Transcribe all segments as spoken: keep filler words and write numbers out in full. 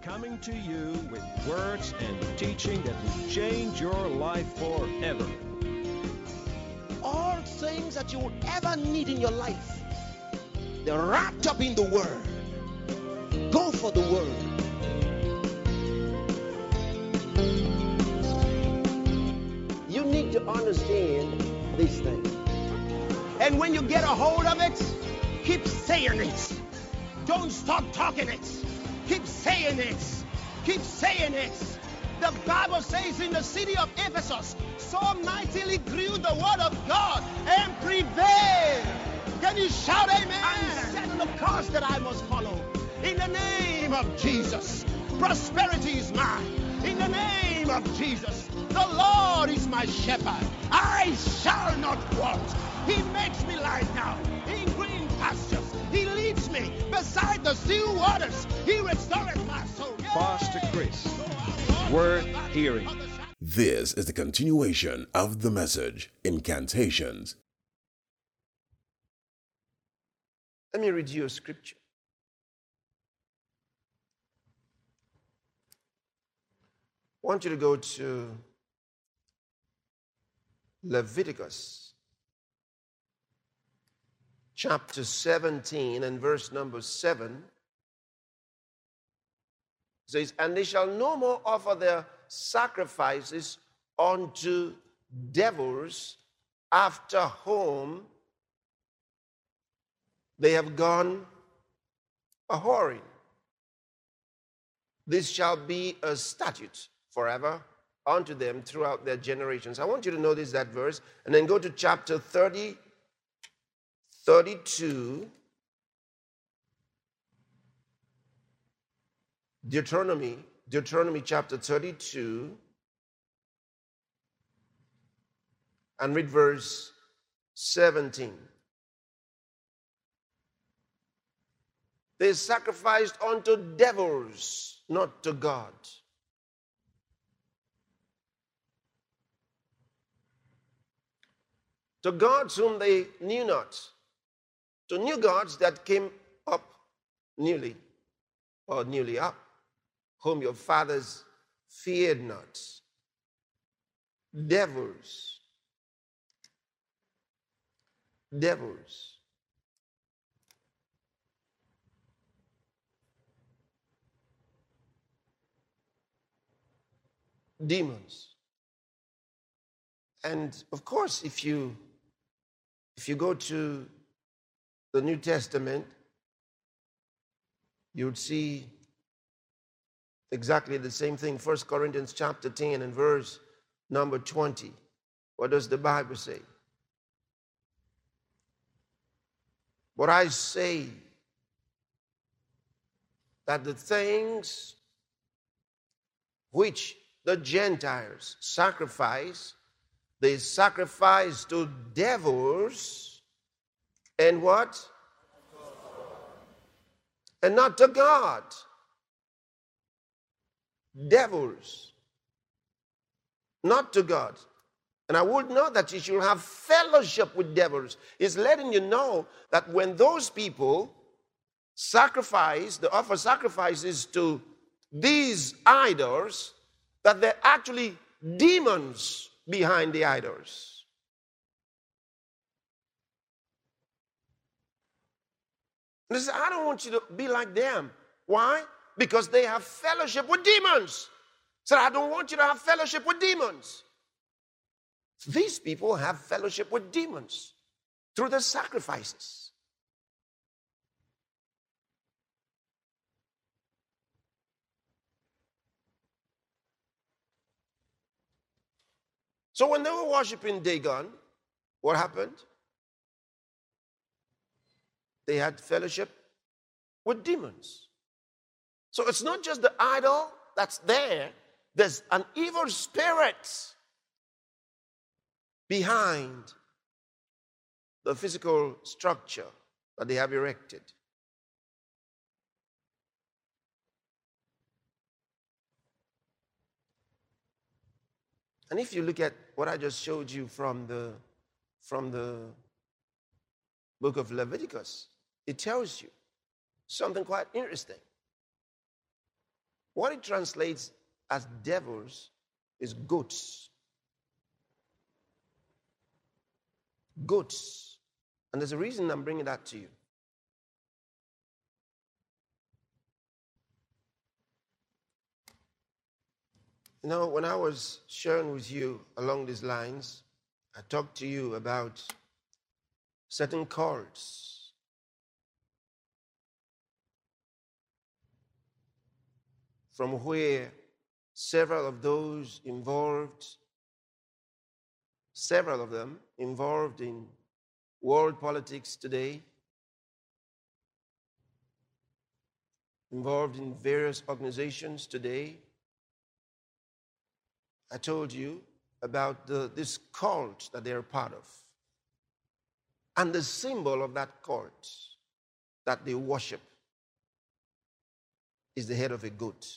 coming to you with words and teaching that will change your life forever. All things that you will ever need in your life, they're wrapped up in the Word. Go for the Word. You need to understand these things. And when you get a hold of it, keep saying it. Don't stop talking it. Keep saying it. Keep saying it. The Bible says in the city of Ephesus, so mightily grew the word of God and prevailed. Can you shout amen? I'm setting the course that I must follow. In the name of Jesus, prosperity is mine. In the name of Jesus, the Lord is my shepherd. I shall not want. He makes me lie down in green pastures. He leads me beside the still waters. He restores my soul. Yeah. Pastor Chris, worth hearing. This is the continuation of the message, Incantations. Let me read you a scripture. I want you to go to Leviticus chapter seventeen and verse number seven. It says, and they shall no more offer their sacrifices unto devils, after whom they have gone a whoring. This shall be a statute forever unto them throughout their generations. I want you to notice that verse, and then go to chapter thirty, thirty-two, Deuteronomy, Deuteronomy chapter thirty-two, and read verse seventeen. They sacrificed unto devils, not to God. To gods whom they knew not. To new gods that came up newly, or newly up, whom your fathers feared not. Devils. Devils. Demons. And of course, if you if you go to the New Testament, you would see exactly the same thing. First Corinthians chapter ten and verse number twenty. What does the Bible say? But I say that the things which the Gentiles sacrifice, they sacrifice to devils and what? And not to God. Devils. Not to God. And I would know that you should have fellowship with devils. It's letting you know that when those people sacrifice, they offer sacrifices to these idols, that they're actually demons behind the idols. And they say, I don't want you to be like them. Why? Because they have fellowship with demons. So I don't want you to have fellowship with demons. These people have fellowship with demons through the sacrifices. So when they were worshiping Dagon, what happened? They had fellowship with demons. So it's not just the idol that's there. There's an evil spirit behind the physical structure that they have erected. And if you look at what I just showed you from the, from the book of Leviticus, it tells you something quite interesting. What it translates as devils is goats. Goats. And there's a reason I'm bringing that to you. You know, when I was sharing with you along these lines, I talked to you about certain cults. From where several of those involved, several of them involved in world politics today, involved in various organizations today. I told you about the, this cult that they're part of. And the symbol of that cult that they worship is the head of a goat.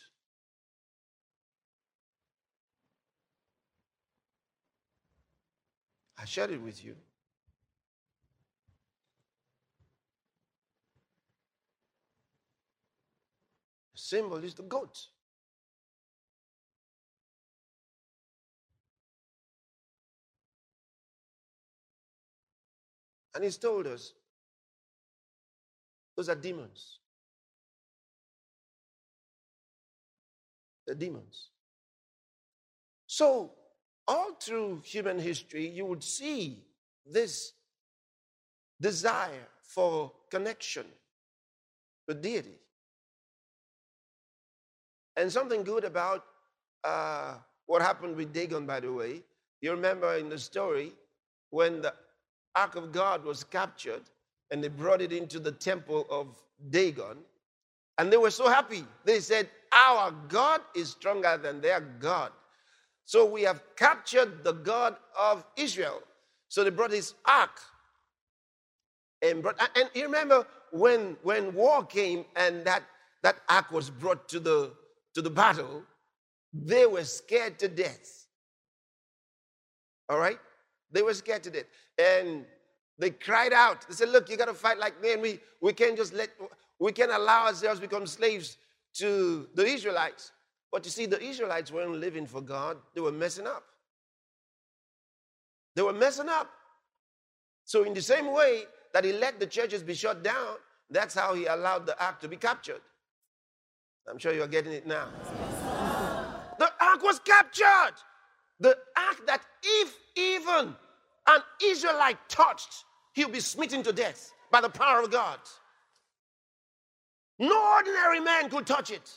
I shared it with you. The symbol is the goat. And he's told us, those are demons. They're demons. So, all through human history, you would see this desire for connection with deity. And something good about uh, what happened with Dagon, by the way, you remember in the story when the Ark of God was captured and they brought it into the temple of Dagon, and they were so happy. They said, our God is stronger than their God. So we have captured the God of Israel. So they brought his ark. And, brought, and you remember when, when war came and that, that ark was brought to the, to the battle, they were scared to death. All right? They were scared to death. And they cried out. They said, look, you got to fight like me. And we, we can't just let, we can't allow ourselves become slaves to the Israelites. But you see, the Israelites weren't living for God. They were messing up. They were messing up. So in the same way that he let the churches be shut down, that's how he allowed the ark to be captured. I'm sure you're getting it now. The ark was captured. The ark that if even an Israelite touched, he'll be smitten to death by the power of God. No ordinary man could touch it.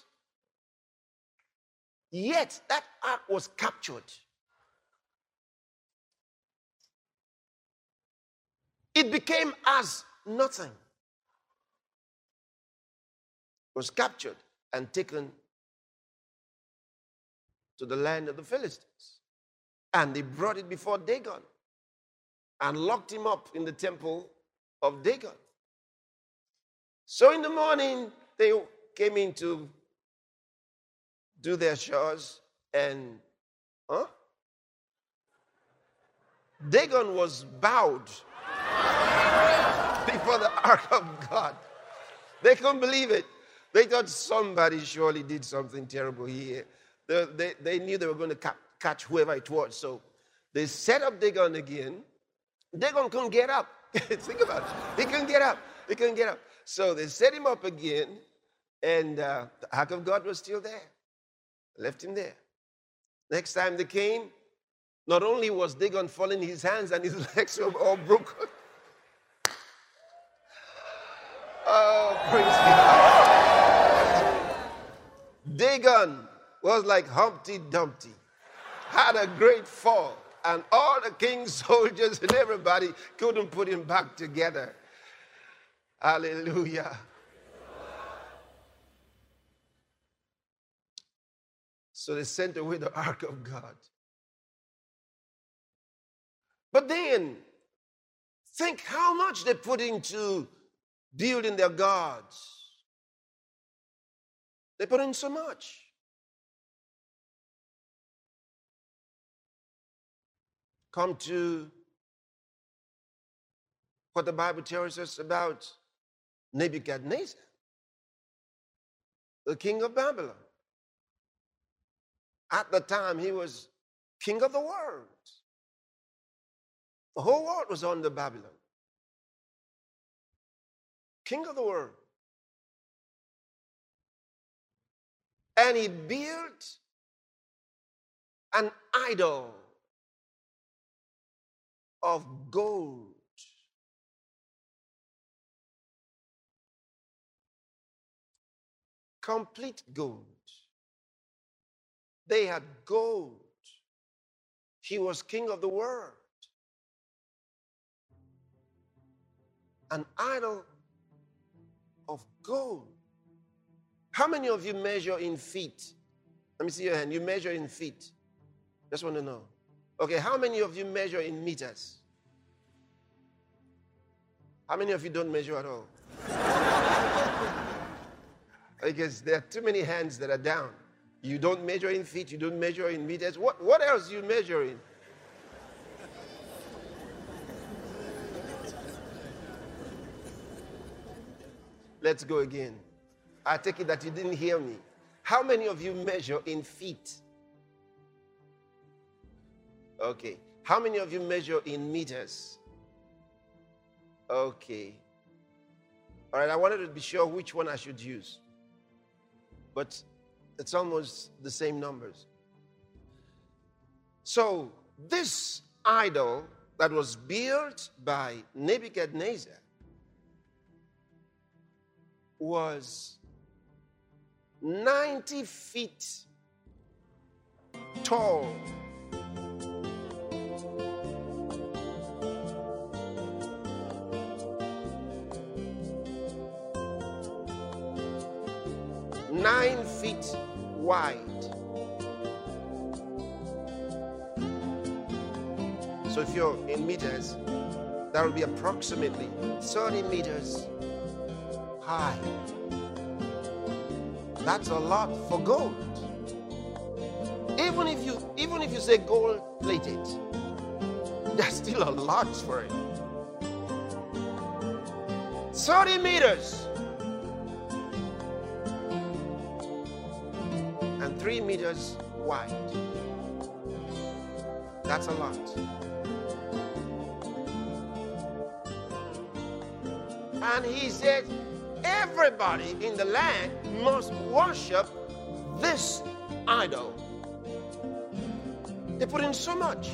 Yet that ark was captured. It became as nothing. It was captured and taken to the land of the Philistines. And they brought it before Dagon and locked him up in the temple of Dagon. So in the morning, they came in to do their chores, and huh? Dagon was bowed before the ark of God. They couldn't believe it. They thought somebody surely did something terrible here. They, they, they knew they were going to ca- catch whoever it was. So they set up Dagon again. Dagon couldn't get up. Think about it. He couldn't get up. He couldn't get up. So they set him up again, and uh, the ark of God was still there. Left him there. Next time they came, not only was Dagon falling, his hands and his legs were all broken. Oh, praise God. Dagon was like Humpty Dumpty, had a great fall, and all the king's soldiers and everybody couldn't put him back together. Hallelujah. So they sent away the ark of God. But then, think how much they put into building their gods. They put in so much. Come to what the Bible tells us about Nebuchadnezzar, the king of Babylon. At the time, he was king of the world. The whole world was under Babylon. King of the world. And he built an idol of gold. Complete gold. They had gold. He was king of the world. An idol of gold. How many of you measure in feet? Let me see your hand. You measure in feet. Just want to know. Okay, how many of you measure in meters? How many of you don't measure at all? Because there are too many hands that are down. You don't measure in feet, you don't measure in meters. What, what else do you measure in? Let's go again. I take it that you didn't hear me. How many of you measure in feet? Okay. How many of you measure in meters? Okay. All right, I wanted to be sure which one I should use. But it's almost the same numbers. So, this idol that was built by Nebuchadnezzar was ninety feet tall. Nine feet wide. So if you're in meters, that will be approximately thirty meters high. That's a lot for gold. Even if you even if you say gold plated, that's still a lot for it. thirty meters. And three meters wide. That's a lot. And he said, everybody in the land must worship this idol. They put in so much.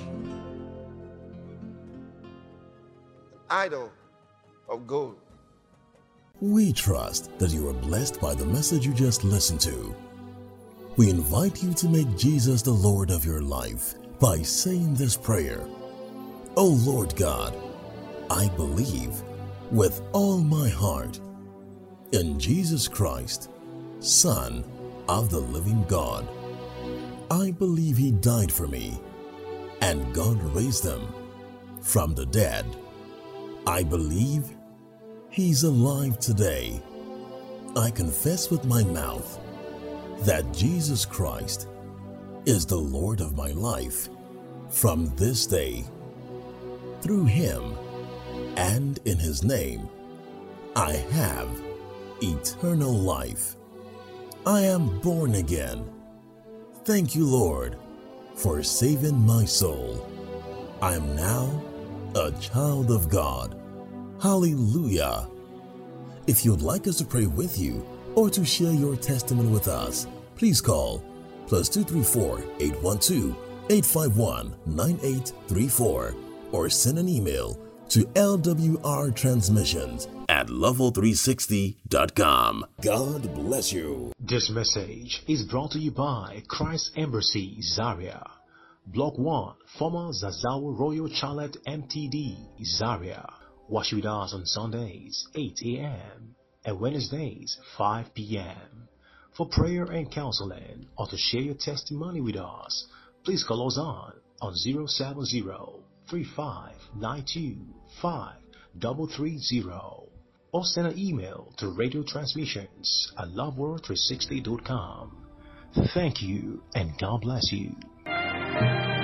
An idol of gold. We trust that you are blessed by the message you just listened to. We invite you to make Jesus the Lord of your life by saying this prayer. O Lord God, I believe with all my heart in Jesus Christ, Son of the living God. I believe He died for me and God raised Him from the dead. I believe He's alive today. I confess with my mouth that Jesus Christ is the Lord of my life from this day. Through Him and in His name, I have eternal life. I am born again. Thank you, Lord, for saving my soul. I am now a child of God. Hallelujah. If you'd like us to pray with you or to share your testimony with us, please call plus two three four, eight one two, eight five one, nine eight three four or send an email to L W R transmissions at level three sixty dot com. God bless you. This message is brought to you by Christ Embassy, Zaria. Block one, former Zazawa Royal Charlotte M T D, Zaria. Watch with us on Sundays, eight a.m. and Wednesdays, five p.m. For prayer and counseling or to share your testimony with us, please call us on on zero seven zero, three five nine two, five three three zero or send an email to radio transmissions at love world three sixty dot com. Thank you and God bless you.